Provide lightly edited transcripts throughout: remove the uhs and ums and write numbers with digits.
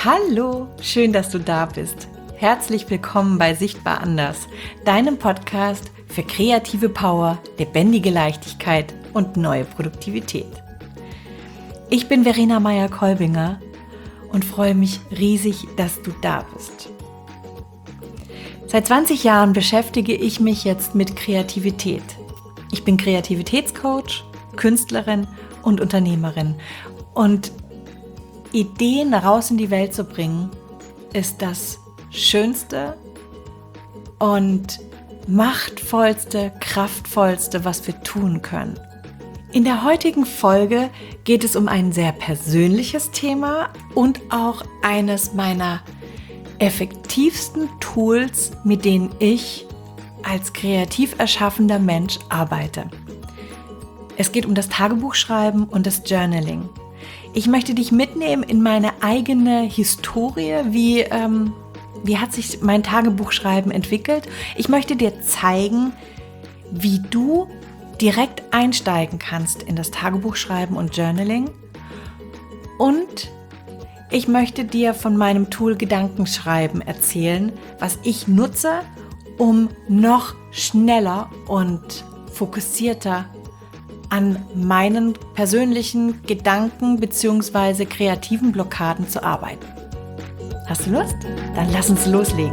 Hallo, schön, dass du da bist. Herzlich willkommen bei Sichtbar Anders, deinem Podcast für kreative Power, lebendige Leichtigkeit und neue Produktivität. Ich bin Verena Meyer-Kolbinger und freue mich riesig, dass du da bist. Seit 20 Jahren beschäftige ich mich jetzt mit Kreativität. Ich bin Kreativitätscoach, Künstlerin und Unternehmerin und Ideen raus in die Welt zu bringen, ist das schönste und machtvollste, kraftvollste, was wir tun können. In der heutigen Folge geht es um ein sehr persönliches Thema und auch eines meiner effektivsten Tools, mit denen ich als kreativ erschaffender Mensch arbeite. Es geht um das Tagebuchschreiben und das Journaling. Ich möchte dich mitnehmen in meine eigene Historie, wie hat sich mein Tagebuchschreiben entwickelt. Ich möchte dir zeigen, wie du direkt einsteigen kannst in das Tagebuchschreiben und Journaling. Und ich möchte dir von meinem Tool Gedankenschreiben erzählen, was ich nutze, um noch schneller und fokussierter an meinen persönlichen Gedanken bzw. kreativen Blockaden zu arbeiten. Hast du Lust? Dann lass uns loslegen.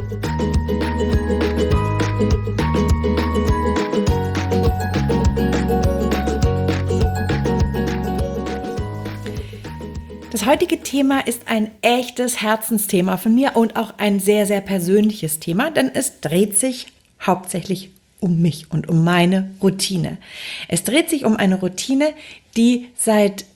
Das heutige Thema ist ein echtes Herzensthema von mir und auch ein sehr, sehr persönliches Thema, denn es dreht sich hauptsächlich um mich und um meine Routine. Es dreht sich um eine Routine, die seit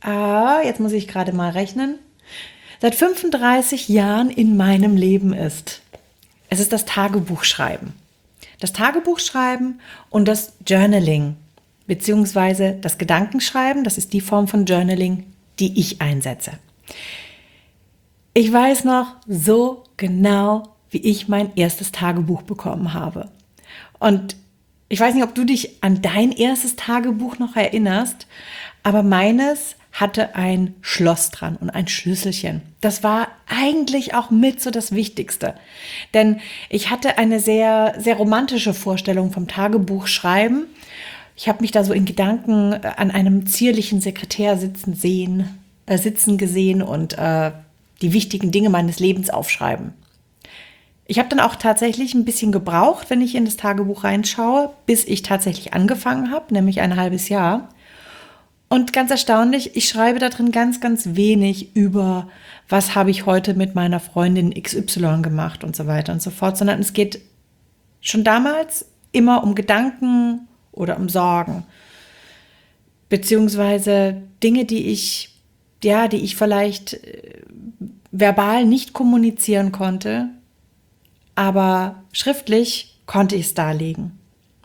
35 Jahren in meinem Leben ist. Es ist das Tagebuchschreiben. Das Tagebuchschreiben und das Journaling, beziehungsweise das Gedankenschreiben, das ist die Form von Journaling, die ich einsetze. Ich weiß noch so genau, wie ich mein erstes Tagebuch bekommen habe. Und ich weiß nicht, ob du dich an dein erstes Tagebuch noch erinnerst, aber meines hatte ein Schloss dran und ein Schlüsselchen. Das war eigentlich auch mit so das Wichtigste. Denn ich hatte eine sehr, sehr romantische Vorstellung vom Tagebuchschreiben. Ich habe mich da so in Gedanken an einem zierlichen Sekretär sitzen gesehen und die wichtigen Dinge meines Lebens aufschreiben. Ich habe dann auch tatsächlich ein bisschen gebraucht, wenn ich in das Tagebuch reinschaue, bis ich tatsächlich angefangen habe, nämlich ein halbes Jahr. Und ganz erstaunlich, ich schreibe da drin ganz, ganz wenig über, was habe ich heute mit meiner Freundin XY gemacht und so weiter und so fort, sondern es geht schon damals immer um Gedanken oder um Sorgen, beziehungsweise Dinge, die ich vielleicht verbal nicht kommunizieren konnte, aber schriftlich konnte ich es darlegen.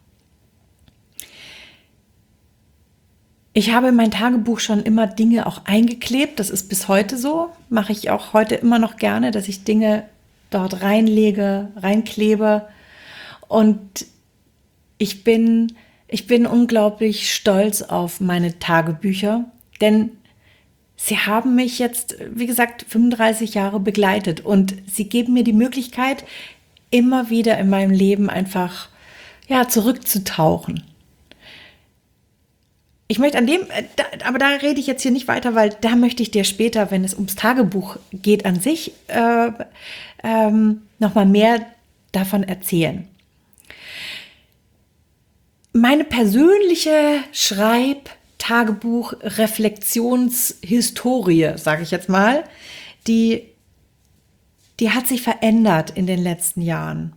Ich habe in mein Tagebuch schon immer Dinge auch eingeklebt, das ist bis heute so, mache ich auch heute immer noch gerne, dass ich Dinge dort reinklebe und ich bin unglaublich stolz auf meine Tagebücher, denn sie haben mich jetzt, wie gesagt, 35 Jahre begleitet und sie geben mir die Möglichkeit, immer wieder in meinem Leben einfach zurückzutauchen. Ich möchte aber da rede ich jetzt hier nicht weiter, weil da möchte ich dir später, wenn es ums Tagebuch geht an sich, nochmal mehr davon erzählen. Meine persönliche Tagebuch-Reflexionshistorie, sage ich jetzt mal, die hat sich verändert in den letzten Jahren.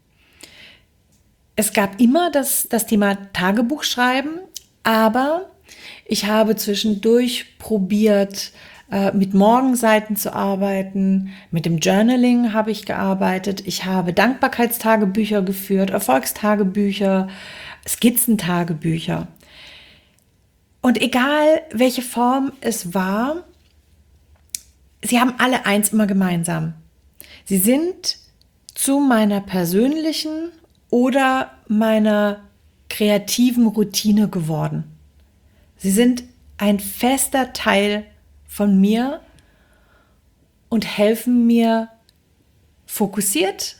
Es gab immer das Thema Tagebuchschreiben, aber ich habe zwischendurch probiert, mit Morgenseiten zu arbeiten, mit dem Journaling habe ich gearbeitet, ich habe Dankbarkeitstagebücher geführt, Erfolgstagebücher, Skizzentagebücher. Und egal, welche Form es war, sie haben alle eins immer gemeinsam. Sie sind zu meiner persönlichen oder meiner kreativen Routine geworden. Sie sind ein fester Teil von mir und helfen mir fokussiert,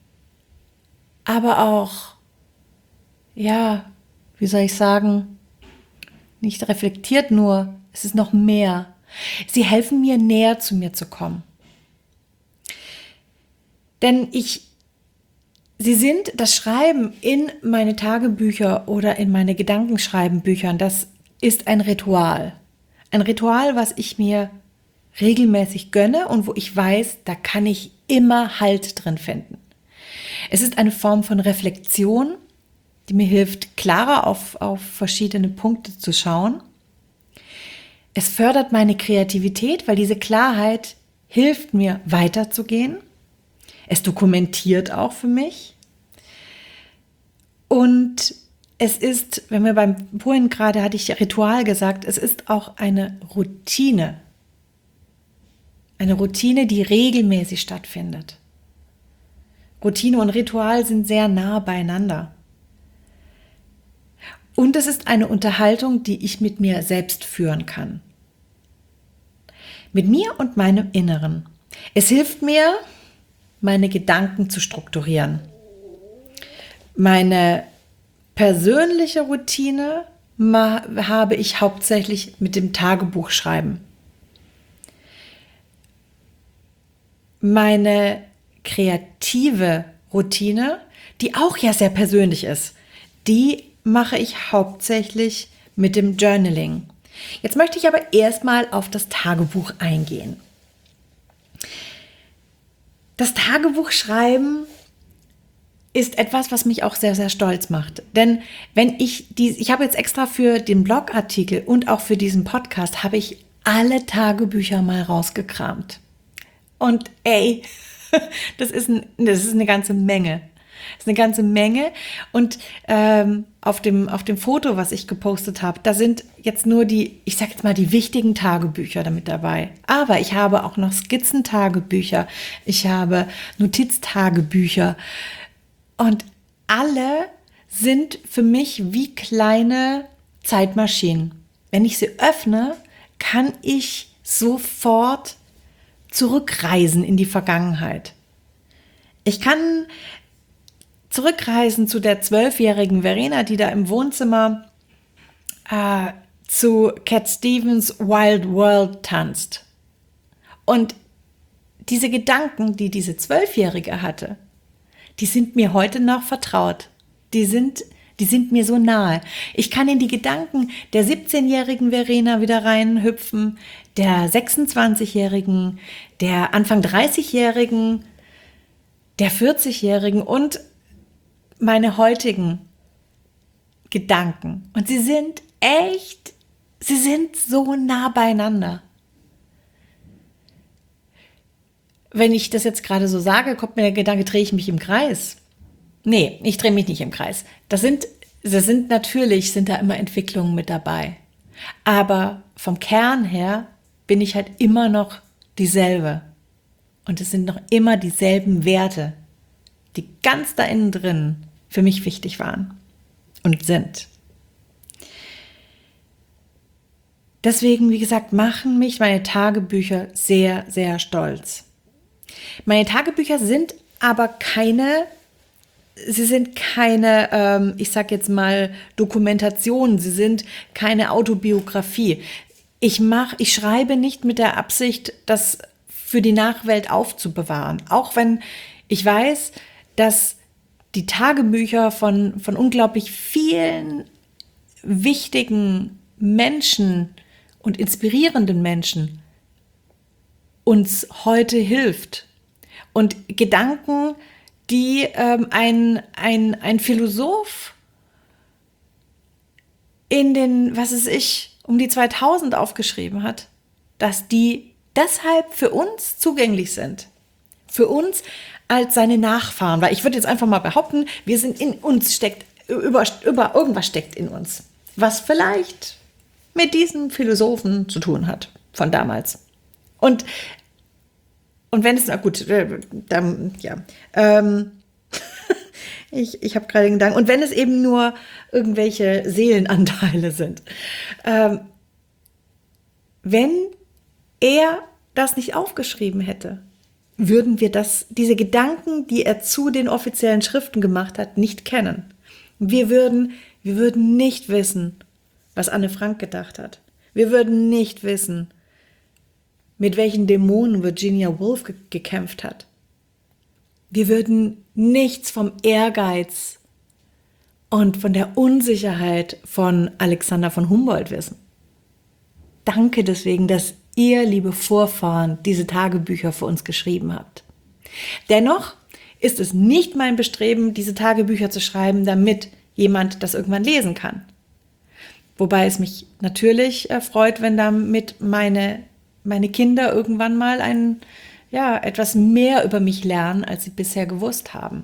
aber auch, ja, wie soll ich sagen, nicht reflektiert nur, es ist noch mehr. Sie helfen mir, näher zu mir zu kommen. Denn sie sind das Schreiben in meine Tagebücher oder in meine Gedankenschreibenbüchern, das ist ein Ritual. Ein Ritual, was ich mir regelmäßig gönne und wo ich weiß, da kann ich immer Halt drin finden. Es ist eine Form von Reflexion, die mir hilft, klarer auf verschiedene Punkte zu schauen. Es fördert meine Kreativität, weil diese Klarheit hilft mir, weiterzugehen. Es dokumentiert auch für mich. Und es ist, wenn wir vorhin gerade hatte ich Ritual gesagt, es ist auch eine Routine. Eine Routine, die regelmäßig stattfindet. Routine und Ritual sind sehr nah beieinander. Und es ist eine Unterhaltung, die ich mit mir selbst führen kann. Mit mir und meinem Inneren. Es hilft mir, meine Gedanken zu strukturieren. Meine persönliche Routine habe ich hauptsächlich mit dem Tagebuchschreiben. Meine kreative Routine, die auch ja sehr persönlich ist, die mache ich hauptsächlich mit dem Journaling. Jetzt möchte ich aber erstmal auf das Tagebuch eingehen. Das Tagebuchschreiben ist etwas, was mich auch sehr, sehr stolz macht. Denn ich habe jetzt extra für den Blogartikel und auch für diesen Podcast, habe ich alle Tagebücher mal rausgekramt. Und ey, das ist eine ganze Menge. Das ist eine ganze Menge. Und auf dem Foto, was ich gepostet habe, da sind jetzt nur die wichtigen Tagebücher damit dabei. Aber ich habe auch noch Skizzen-Tagebücher. Ich habe Notiztagebücher. Und alle sind für mich wie kleine Zeitmaschinen. Wenn ich sie öffne, kann ich sofort zurückreisen in die Vergangenheit. Ich kann zurückreisen zu der 12-jährigen Verena, die da im Wohnzimmer zu Cat Stevens Wild World tanzt. Und diese Gedanken, die diese 12-Jährige hatte, die sind mir heute noch vertraut. Die sind mir so nahe. Ich kann in die Gedanken der 17-jährigen Verena wieder reinhüpfen, der 26-jährigen, der Anfang 30-jährigen, der 40-jährigen und meine heutigen Gedanken. Und sie sind so nah beieinander. Wenn ich das jetzt gerade so sage, kommt mir der Gedanke, drehe ich mich im Kreis? Nee, ich drehe mich nicht im Kreis. Natürlich sind da immer Entwicklungen mit dabei. Aber vom Kern her bin ich halt immer noch dieselbe. Und es sind noch immer dieselben Werte, die ganz da innen drin für mich wichtig waren und sind. Deswegen, wie gesagt, machen mich meine Tagebücher sehr, sehr stolz. Meine Tagebücher sind aber keine, ich sag jetzt mal, Dokumentation, sie sind keine Autobiografie. Ich schreibe nicht mit der Absicht, das für die Nachwelt aufzubewahren. Auch wenn ich weiß, dass die Tagebücher von unglaublich vielen wichtigen Menschen und inspirierenden Menschen uns heute hilft. Und Gedanken, die ein Philosoph in den, um die 2000 aufgeschrieben hat, dass die deshalb für uns zugänglich sind. Für uns als seine Nachfahren. Weil ich würde jetzt einfach mal behaupten, wir sind in uns irgendwas steckt in uns. Was vielleicht mit diesem Philosophen zu tun hat von damals. Und wenn es, ich habe gerade den Gedanken, und wenn es eben nur irgendwelche Seelenanteile sind, wenn er das nicht aufgeschrieben hätte, würden wir diese Gedanken, die er zu den offiziellen Schriften gemacht hat, nicht kennen. Wir würden nicht wissen, was Anne Frank gedacht hat. Wir würden nicht wissen, mit welchen Dämonen Virginia Woolf gekämpft hat. Wir würden nichts vom Ehrgeiz und von der Unsicherheit von Alexander von Humboldt wissen. Danke deswegen, dass ihr, liebe Vorfahren, diese Tagebücher für uns geschrieben habt. Dennoch ist es nicht mein Bestreben, diese Tagebücher zu schreiben, damit jemand das irgendwann lesen kann. Wobei es mich natürlich freut, wenn damit meine Kinder irgendwann mal etwas mehr über mich lernen, als sie bisher gewusst haben.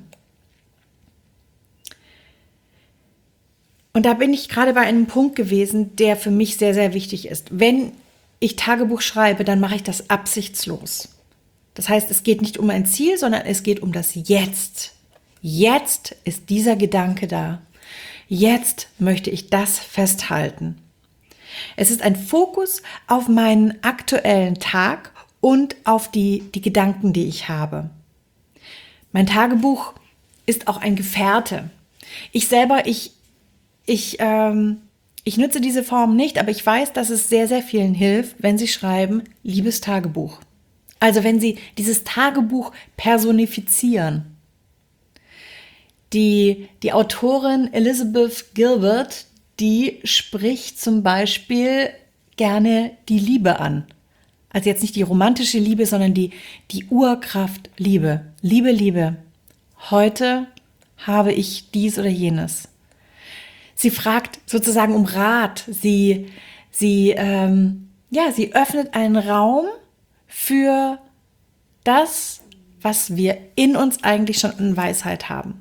Und da bin ich gerade bei einem Punkt gewesen, der für mich sehr, sehr wichtig ist. Wenn ich Tagebuch schreibe, dann mache ich das absichtslos. Das heißt, es geht nicht um ein Ziel, sondern es geht um das Jetzt. Jetzt ist dieser Gedanke da. Jetzt möchte ich das festhalten. Es ist ein Fokus auf meinen aktuellen Tag und auf die Gedanken, die ich habe. Mein Tagebuch ist auch ein Gefährte. Ich selber, ich nutze diese Form nicht, aber ich weiß, dass es sehr, sehr vielen hilft, wenn sie schreiben, liebes Tagebuch. Also wenn sie dieses Tagebuch personifizieren. Die Autorin Elizabeth Gilbert, die spricht zum Beispiel gerne die Liebe an. Also jetzt nicht die romantische Liebe, sondern die Urkraft Liebe. Liebe, heute habe ich dies oder jenes. Sie fragt sozusagen um Rat. Sie öffnet einen Raum für das, was wir in uns eigentlich schon an Weisheit haben.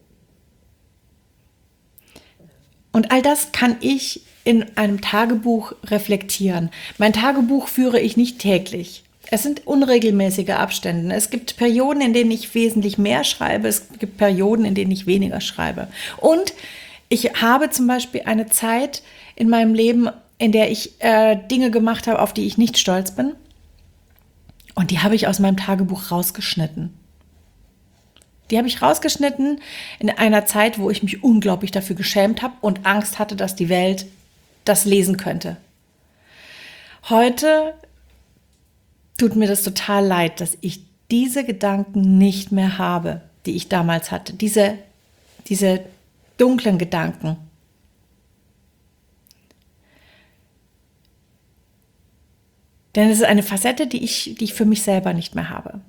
Und all das kann ich in einem Tagebuch reflektieren. Mein Tagebuch führe ich nicht täglich. Es sind unregelmäßige Abstände. Es gibt Perioden, in denen ich wesentlich mehr schreibe. Es gibt Perioden, in denen ich weniger schreibe. Und ich habe zum Beispiel eine Zeit in meinem Leben, in der ich Dinge gemacht habe, auf die ich nicht stolz bin. Und die habe ich aus meinem Tagebuch rausgeschnitten. Die habe ich rausgeschnitten in einer Zeit, wo ich mich unglaublich dafür geschämt habe und Angst hatte, dass die Welt das lesen könnte. Heute tut mir das total leid, dass ich diese Gedanken nicht mehr habe, die ich damals hatte. Diese dunklen Gedanken. Denn es ist eine Facette, die ich für mich selber nicht mehr habe.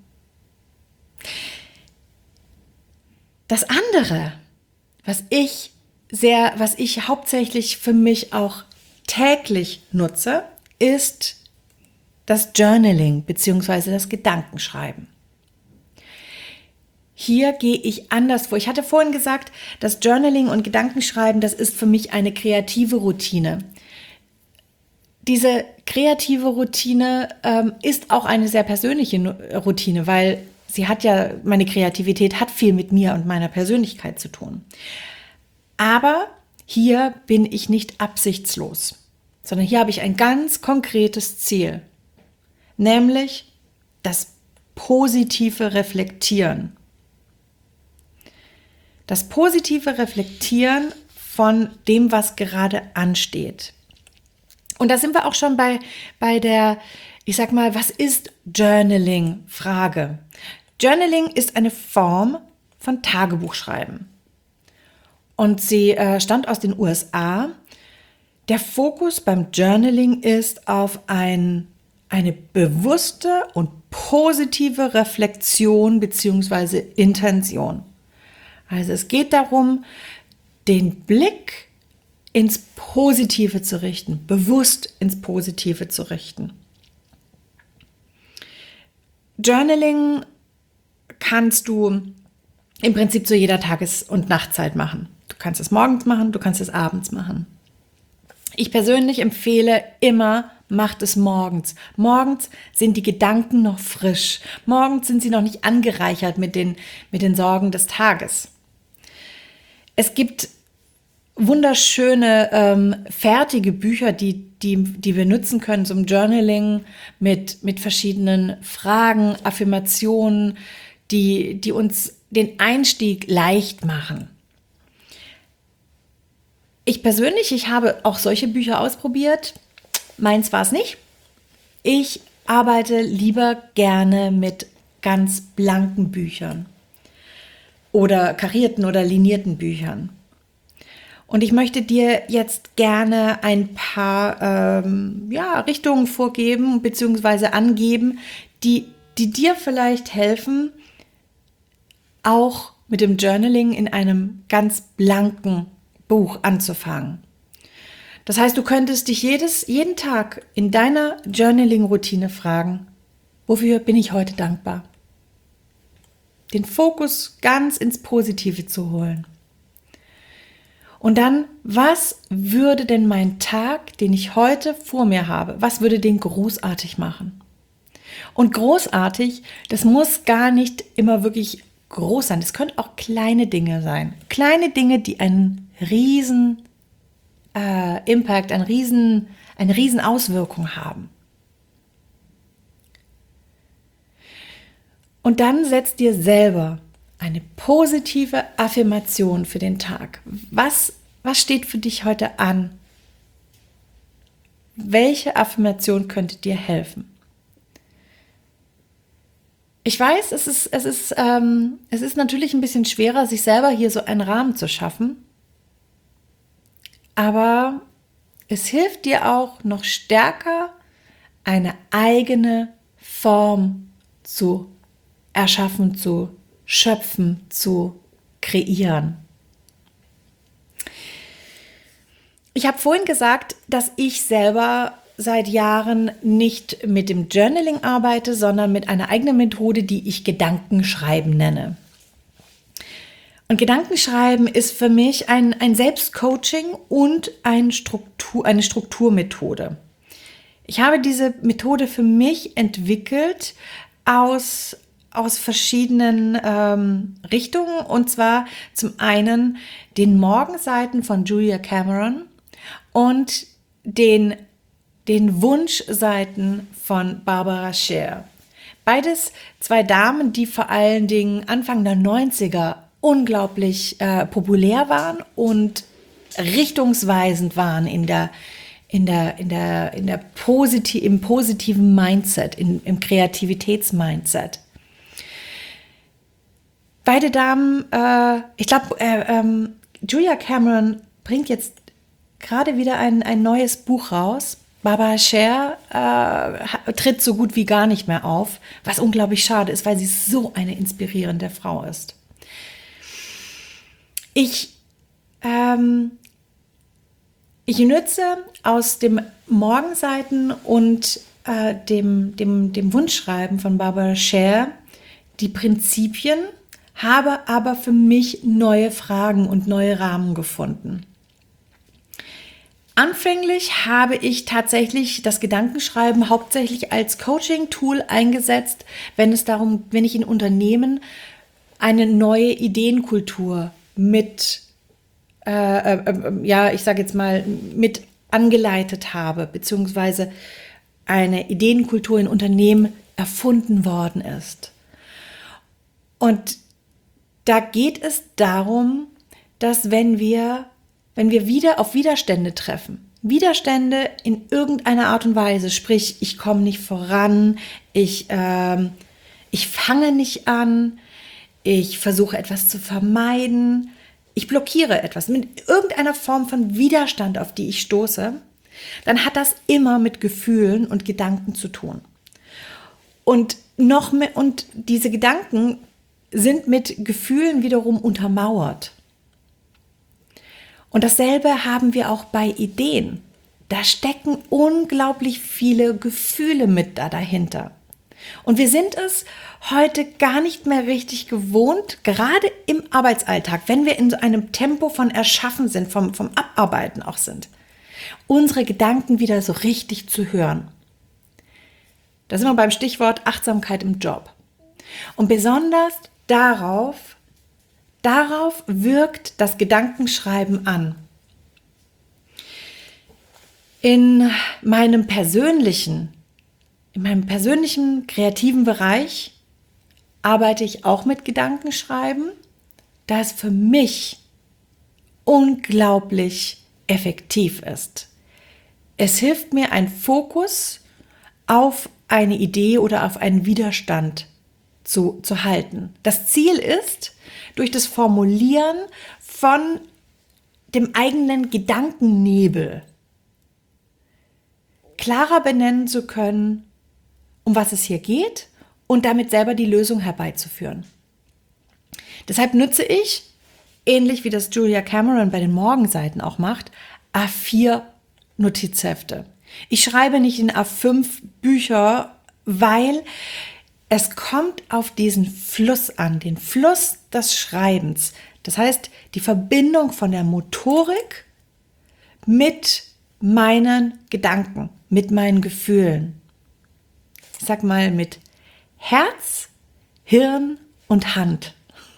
Das andere, was ich hauptsächlich für mich auch täglich nutze, ist das Journaling bzw. das Gedankenschreiben. Hier gehe ich anders vor. Ich hatte vorhin gesagt, das Journaling und Gedankenschreiben, das ist für mich eine kreative Routine. Diese kreative Routine ist auch eine sehr persönliche Routine, weil meine Kreativität hat viel mit mir und meiner Persönlichkeit zu tun. Aber hier bin ich nicht absichtslos, sondern hier habe ich ein ganz konkretes Ziel, nämlich das positive Reflektieren. Das positive Reflektieren von dem, was gerade ansteht. Und da sind wir auch schon bei der, ich sag mal, was ist Journaling? Frage. Journaling ist eine Form von Tagebuchschreiben. Und sie stammt aus den USA. Der Fokus beim Journaling ist auf eine bewusste und positive Reflexion bzw. Intention. Also es geht darum, den Blick ins Positive zu richten, bewusst ins Positive zu richten. Journaling kannst du im Prinzip zu jeder Tages- und Nachtzeit machen. Du kannst es morgens machen, du kannst es abends machen. Ich persönlich empfehle immer, macht es morgens. Morgens sind die Gedanken noch frisch. Morgens sind sie noch nicht angereichert mit den Sorgen des Tages. Es gibt wunderschöne fertige Bücher, die wir nutzen können zum Journaling mit verschiedenen Fragen, Affirmationen, die uns den Einstieg leicht machen. Ich persönlich, ich habe auch solche Bücher ausprobiert. Meins war es nicht. Ich arbeite lieber gerne mit ganz blanken Büchern oder karierten oder linierten Büchern. Und ich möchte dir jetzt gerne ein paar Richtungen vorgeben bzw. angeben, die dir vielleicht helfen, auch mit dem Journaling in einem ganz blanken Buch anzufangen. Das heißt, du könntest dich jeden Tag in deiner Journaling-Routine fragen, wofür bin ich heute dankbar? Den Fokus ganz ins Positive zu holen. Und dann, was würde denn mein Tag, den ich heute vor mir habe, was würde den großartig machen? Und großartig, das muss gar nicht immer wirklich groß sein. Das können auch kleine Dinge sein. Kleine Dinge, die einen riesen Impact, eine riesen Auswirkung haben. Und dann setz dir selber eine positive Affirmation für den Tag. Was steht für dich heute an? Welche Affirmation könnte dir helfen? Ich weiß, es ist natürlich ein bisschen schwerer, sich selber hier so einen Rahmen zu schaffen. Aber es hilft dir auch noch stärker, eine eigene Form zu erschaffen, zu schöpfen, zu kreieren. Ich habe vorhin gesagt, dass ich selber seit Jahren nicht mit dem Journaling arbeite, sondern mit einer eigenen Methode, die ich Gedankenschreiben nenne. Und Gedankenschreiben ist für mich ein Selbstcoaching und eine Strukturmethode. Ich habe diese Methode für mich entwickelt aus verschiedenen Richtungen, und zwar zum einen den Morgenseiten von Julia Cameron und den Wunschseiten von Barbara Sher. Beides zwei Damen, die vor allen Dingen Anfang der 90er unglaublich populär waren und richtungsweisend waren im positiven Mindset, im Kreativitätsmindset. Beide Damen, ich glaube, Julia Cameron bringt jetzt gerade wieder ein neues Buch raus. Barbara Sher tritt so gut wie gar nicht mehr auf, was unglaublich schade ist, weil sie so eine inspirierende Frau ist. Ich nutze aus dem Morgenseiten und dem Wunschschreiben von Barbara Sher die Prinzipien, habe aber für mich neue Fragen und neue Rahmen gefunden. Anfänglich habe ich tatsächlich das Gedankenschreiben hauptsächlich als Coaching-Tool eingesetzt, wenn ich in Unternehmen eine neue Ideenkultur mit angeleitet habe, beziehungsweise eine Ideenkultur in Unternehmen erfunden worden ist. Und da geht es darum, dass wenn wir wieder auf Widerstände treffen, Widerstände in irgendeiner Art und Weise, sprich, ich komme nicht voran, ich fange nicht an, ich versuche etwas zu vermeiden, ich blockiere etwas mit irgendeiner Form von Widerstand, auf die ich stoße, dann hat das immer mit Gefühlen und Gedanken zu tun. Und diese Gedanken sind mit Gefühlen wiederum untermauert. Und dasselbe haben wir auch bei Ideen. Da stecken unglaublich viele Gefühle mit dahinter. Und wir sind es heute gar nicht mehr richtig gewohnt, gerade im Arbeitsalltag, wenn wir in so einem Tempo von Erschaffen sind, vom Abarbeiten auch sind, unsere Gedanken wieder so richtig zu hören. Da sind wir beim Stichwort Achtsamkeit im Job. Und besonders darauf wirkt das Gedankenschreiben an. In meinem persönlichen kreativen Bereich arbeite ich auch mit Gedankenschreiben, da es für mich unglaublich effektiv ist. Es hilft mir, einen Fokus auf eine Idee oder auf einen Widerstand zu halten. Das Ziel ist, durch das Formulieren von dem eigenen Gedankennebel klarer benennen zu können, um was es hier geht und damit selber die Lösung herbeizuführen. Deshalb nutze ich, ähnlich wie das Julia Cameron bei den Morgenseiten auch macht, A4 Notizhefte. Ich schreibe nicht in A5 Bücher, weil es kommt auf diesen Fluss an, den Fluss des Schreibens. Das heißt, die Verbindung von der Motorik mit meinen Gedanken, mit meinen Gefühlen. Ich sag mal mit Herz, Hirn und Hand.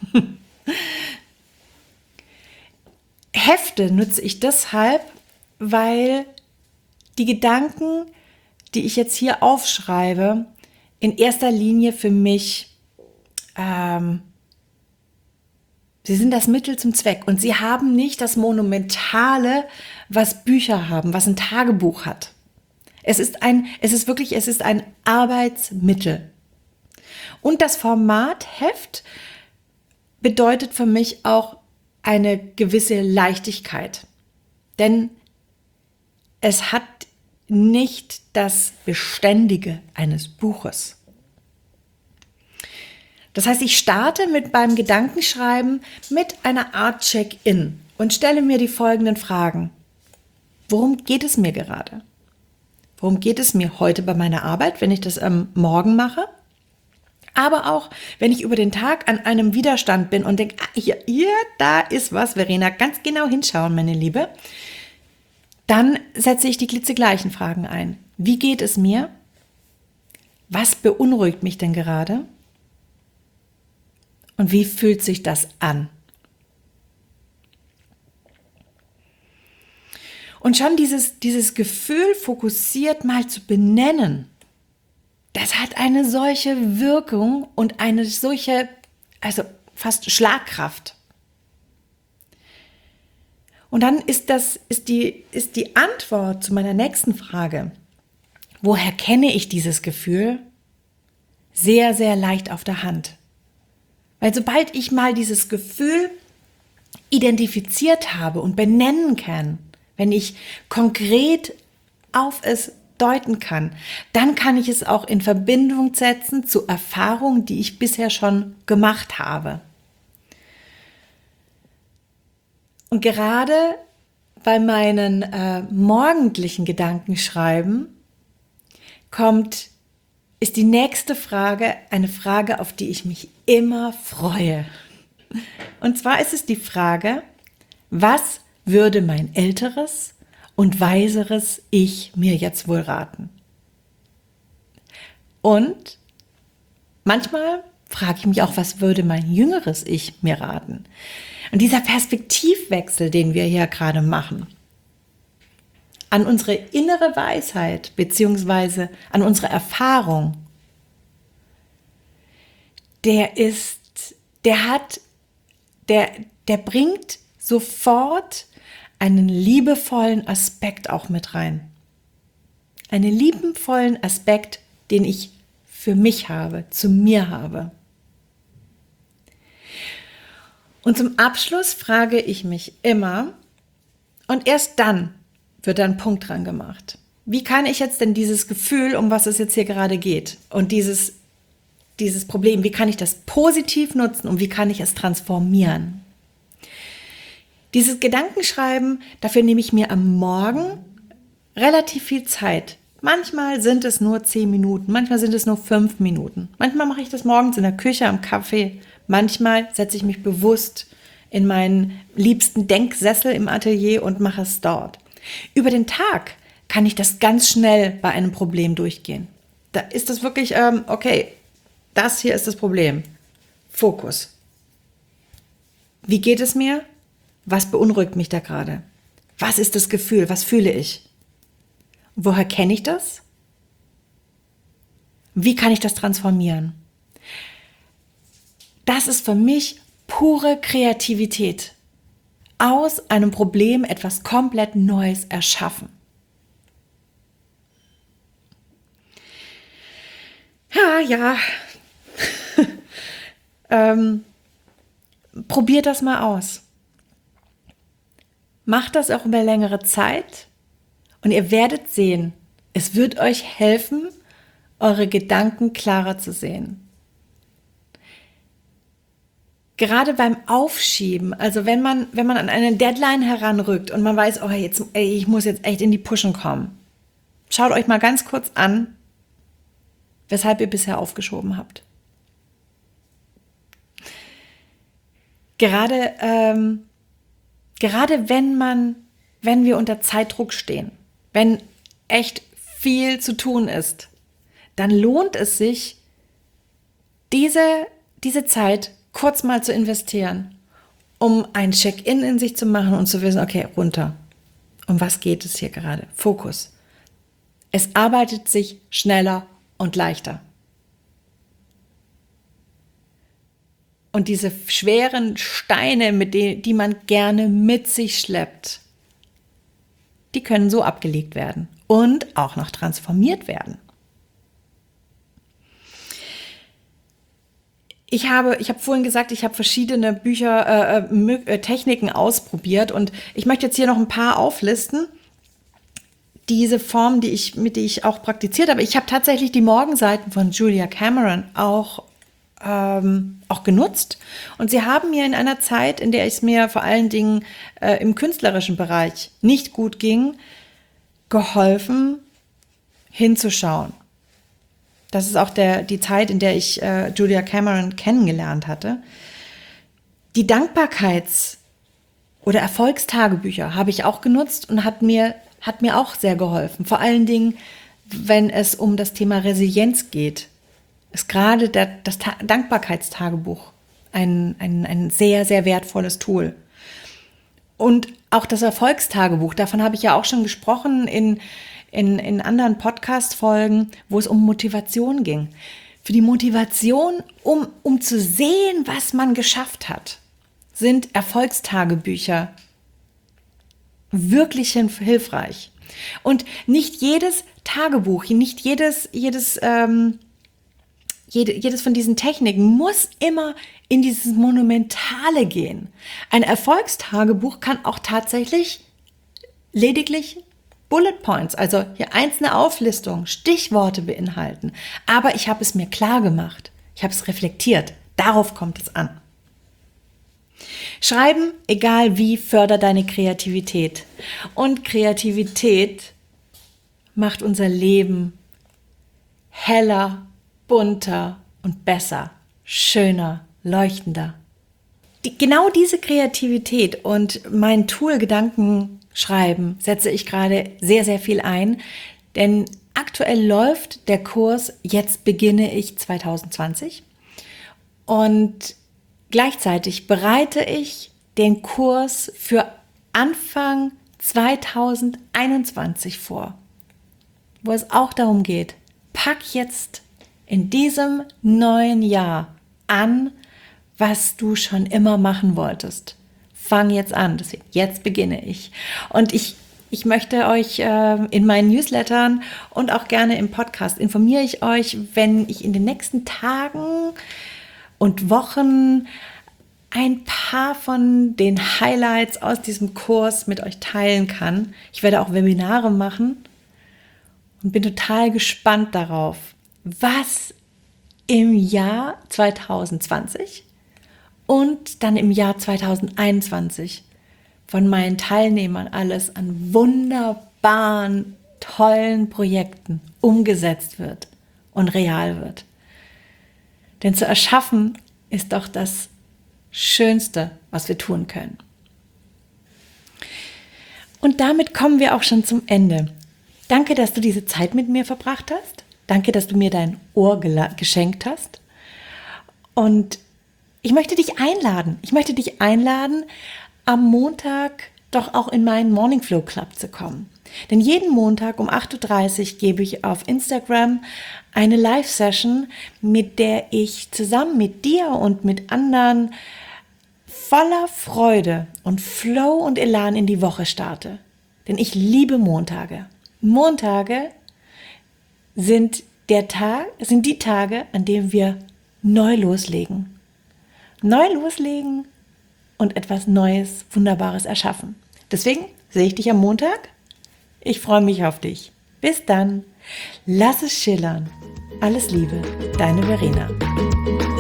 Hefte nutze ich deshalb, weil die Gedanken, die ich jetzt hier aufschreibe, in erster Linie für mich, sie sind das Mittel zum Zweck und sie haben nicht das Monumentale, was Bücher haben, was ein Tagebuch hat. Es ist ein Arbeitsmittel. Und das Format Heft bedeutet für mich auch eine gewisse Leichtigkeit. Denn es hat nicht das Beständige eines Buches. Das heißt, ich starte beim Gedankenschreiben mit einer Art Check-in und stelle mir die folgenden Fragen. Worum geht es mir gerade? Worum geht es mir heute bei meiner Arbeit, wenn ich das am Morgen mache? Aber auch, wenn ich über den Tag an einem Widerstand bin und denke, hier, da ist was, Verena, ganz genau hinschauen, meine Liebe. Dann setze ich die klitzegleichen Fragen ein. Wie geht es mir? Was beunruhigt mich denn gerade? Und wie fühlt sich das an? Und schon dieses Gefühl fokussiert mal zu benennen, das hat eine solche Wirkung und eine solche, also fast Schlagkraft. Und dann ist die Antwort zu meiner nächsten Frage, woher kenne ich dieses Gefühl, sehr, sehr leicht auf der Hand. Weil sobald ich mal dieses Gefühl identifiziert habe und benennen kann, wenn ich konkret auf es deuten kann, dann kann ich es auch in Verbindung setzen zu Erfahrungen, die ich bisher schon gemacht habe. Und gerade bei meinen morgendlichen Gedankenschreiben ist die nächste Frage eine Frage, auf die ich mich immer freue. Und zwar ist es die Frage, was würde mein älteres und weiseres Ich mir jetzt wohl raten? Und manchmal frage ich mich auch, was würde mein jüngeres Ich mir raten? Und dieser Perspektivwechsel, den wir hier gerade machen, an unsere innere Weisheit beziehungsweise an unsere Erfahrung, der bringt sofort einen liebevollen Aspekt auch mit rein. Einen liebevollen Aspekt, den ich für mich habe, zu mir habe. Und zum Abschluss frage ich mich immer, und erst dann wird da ein Punkt dran gemacht. Wie kann ich jetzt denn dieses Gefühl, um was es jetzt hier gerade geht, und dieses Problem, wie kann ich das positiv nutzen und wie kann ich es transformieren? Dieses Gedankenschreiben, dafür nehme ich mir am Morgen relativ viel Zeit. Manchmal sind es nur 10 Minuten, manchmal sind es nur 5 Minuten. Manchmal mache ich das morgens in der Küche am Kaffee. Manchmal setze ich mich bewusst in meinen liebsten Denksessel im Atelier und mache es dort. Über den Tag kann ich das ganz schnell bei einem Problem durchgehen. Da ist das wirklich, okay, das hier ist das Problem. Fokus. Wie geht es mir? Was beunruhigt mich da gerade? Was ist das Gefühl? Was fühle ich? Woher kenne ich das? Wie kann ich das transformieren? Das ist für mich pure Kreativität. Aus einem Problem etwas komplett Neues erschaffen. Ja. Probiert das mal aus. Macht das auch über längere Zeit und ihr werdet sehen, es wird euch helfen, eure Gedanken klarer zu sehen. Gerade beim Aufschieben, also wenn man an eine Deadline heranrückt und man weiß, ich muss jetzt echt in die Puschen kommen. Schaut euch mal ganz kurz an, weshalb ihr bisher aufgeschoben habt. Gerade wenn wir unter Zeitdruck stehen, wenn echt viel zu tun ist, dann lohnt es sich, diese Zeit kurz mal zu investieren, um ein Check-in in sich zu machen und zu wissen, okay, runter. Um was geht es hier gerade? Fokus. Es arbeitet sich schneller und leichter. Und diese schweren Steine, die man gerne mit sich schleppt, die können so abgelegt werden und auch noch transformiert werden. Ich habe vorhin gesagt, ich habe verschiedene Techniken ausprobiert und ich möchte jetzt hier noch ein paar auflisten. Diese Form, mit die ich auch praktiziert habe. Ich habe tatsächlich die Morgenseiten von Julia Cameron auch genutzt. Und sie haben mir in einer Zeit, in der es mir vor allen Dingen im künstlerischen Bereich nicht gut ging, geholfen, hinzuschauen. Das ist auch die Zeit, in der ich Julia Cameron kennengelernt hatte. Die Dankbarkeits- oder Erfolgstagebücher habe ich auch genutzt und hat mir auch sehr geholfen. Vor allen Dingen, wenn es um das Thema Resilienz geht, ist gerade das Dankbarkeitstagebuch ein sehr, sehr wertvolles Tool. Und auch das Erfolgstagebuch, davon habe ich ja auch schon gesprochen in anderen Podcast-Folgen, wo es um Motivation ging. Für die Motivation, um zu sehen, was man geschafft hat, sind Erfolgstagebücher wirklich hilfreich. Und nicht jedes Tagebuch, nicht jedes von diesen Techniken muss immer in dieses Monumentale gehen. Ein Erfolgstagebuch kann auch tatsächlich lediglich Bullet Points, also hier einzelne Auflistungen, Stichworte beinhalten. Aber ich habe es mir klar gemacht. Ich habe es reflektiert. Darauf kommt es an. Schreiben, egal wie, fördert deine Kreativität. Und Kreativität macht unser Leben heller, bunter und besser, schöner, leuchtender. Genau diese Kreativität und mein Tool Gedankenschreiben setze ich gerade sehr, sehr viel ein, denn aktuell läuft der Kurs Jetzt beginne ich 2020 und gleichzeitig bereite ich den Kurs für Anfang 2021 vor, wo es auch darum geht, pack jetzt in diesem neuen Jahr an, was du schon immer machen wolltest. Fang jetzt an. Deswegen, jetzt beginne ich. Und ich möchte euch in meinen Newslettern und auch gerne im Podcast informiere ich euch, wenn ich in den nächsten Tagen und Wochen ein paar von den Highlights aus diesem Kurs mit euch teilen kann. Ich werde auch Webinare machen und bin total gespannt darauf, was im Jahr 2020 und dann im Jahr 2021 von meinen Teilnehmern alles an wunderbaren, tollen Projekten umgesetzt wird und real wird. Denn zu erschaffen ist doch das Schönste, was wir tun können. Und damit kommen wir auch schon zum Ende. Danke, dass du diese Zeit mit mir verbracht hast. Danke, dass du mir dein Ohr geschenkt hast. Und ich möchte dich einladen, am Montag doch auch in meinen Morning Flow Club zu kommen. Denn jeden Montag um 8:30 Uhr gebe ich auf Instagram eine Live-Session, mit der ich zusammen mit dir und mit anderen voller Freude und Flow und Elan in die Woche starte. Denn ich liebe Montage. Montage sind die Tage, an denen wir neu loslegen. Neu loslegen und etwas Neues, Wunderbares erschaffen. Deswegen sehe ich dich am Montag. Ich freue mich auf dich. Bis dann. Lass es schillern. Alles Liebe, deine Verena.